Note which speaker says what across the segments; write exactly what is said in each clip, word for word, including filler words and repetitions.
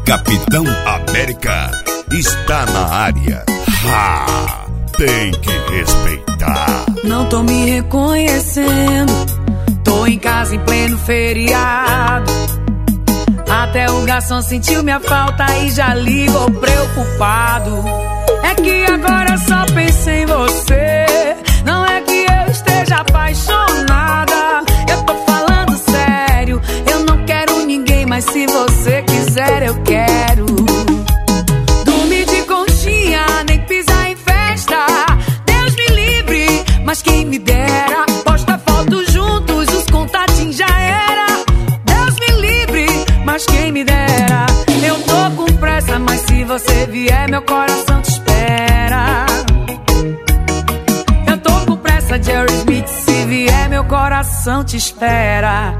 Speaker 1: Capitão América está na área. Ha! Tem que respeitar.
Speaker 2: Não tô me reconhecendo, tô em casa em pleno feriado. Até o garçom sentiu minha falta e já ligou preocupado. É que agora só penso em você, não é que eu esteja apaixonada. Eu tô falando sério, eu não quero ninguém, mas se você quiser eu quero. Dormir de conchinha, nem pisar em festa, Deus me livre, mas quem me dera. Posta foto juntos, os contatinhos já era. Deus me livre, mas quem me dera. Eu tô com pressa, mas se você vier meu coração te espera. Eu tô com pressa, Jerry Smith, se vier meu coração te espera.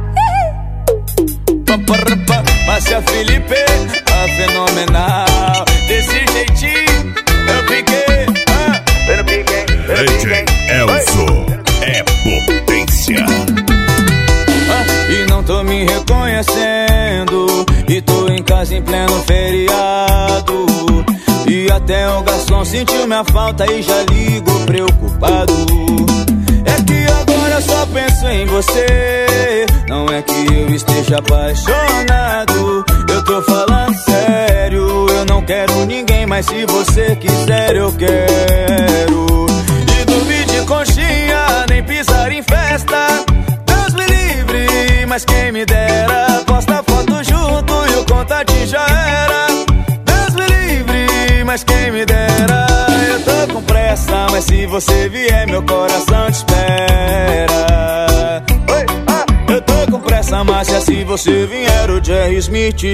Speaker 3: Márcia Felipe, a fenomenal. Desse jeitinho eu piquei, ah, eu piquei, eu piquei.
Speaker 1: D J Elzo é potência.
Speaker 3: Ah, e não tô me reconhecendo, e tô em casa em pleno feriado. E até o garçom sentiu minha falta e já ligou preocupado. É que agora eu só penso em você, não é que eu esteja apaixonado. Eu tô falando sério, eu não quero ninguém, mas se você quiser eu quero. E dormir de conchinha, nem pisar em festa, Deus me livre, mas quem me dera. Posta foto junto e o contatinho já era. Deus me livre, mas quem me dera. Eu tô com pressa, mas se você vier meu coração te espera. Oi, ah, eu tô com pressa, Márcia, se você vier o Jerry Smith te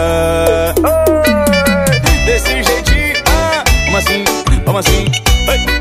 Speaker 3: espera. Oi, desse jeitinho, ah, como assim, como assim, oi.